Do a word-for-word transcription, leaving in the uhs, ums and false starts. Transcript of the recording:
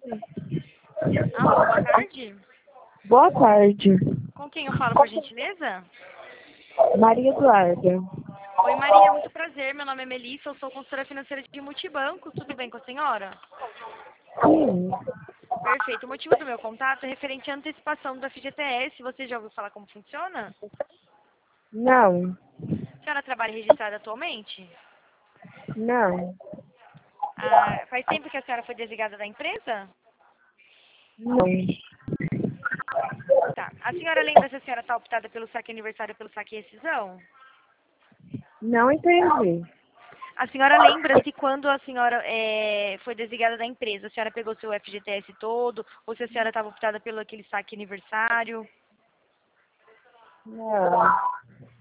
Alô, boa tarde. Boa tarde. Com quem eu falo, por gentileza? Maria Eduarda. Oi, Maria, muito prazer. Meu nome é Melissa, eu sou consultora financeira de Multibanco. Tudo bem com a senhora? Sim. Perfeito. O motivo do meu contato é referente à antecipação do F G T S. Você já ouviu falar como funciona? Não. A senhora trabalha registrada atualmente? Não. Ah, faz tempo que a senhora foi desligada da empresa? Não. Tá. A senhora lembra se a senhora está optada pelo saque aniversário ou pelo saque rescisão? Não entendi. A senhora lembra se quando a senhora é, foi desligada da empresa, a senhora pegou seu F G T S todo, ou se a senhora estava optada pelo aquele saque aniversário? Não.